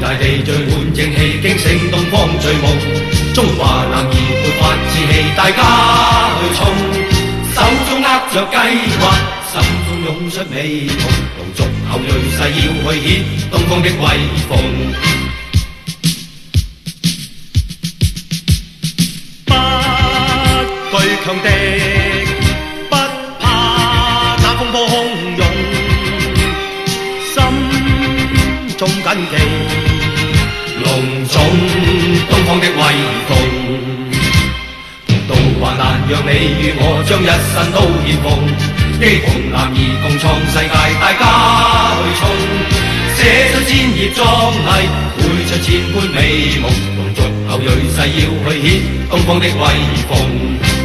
大地聚滿正氣，驚醒東方醉夢。中華男兒勃發志氣，大家去衝，手中握着計劃，心中湧出美夢，同族後裔誓要去顯東方的威風。不懼強敵，不怕那風波洶湧，心中緊記隆重東方的威風。渡患難，讓你與我將一生都獻奉，英雄男兒共創世界，大家去衝，寫出千頁壯麗，繪出千般美夢，同族後裔誓要去顯東方的威風。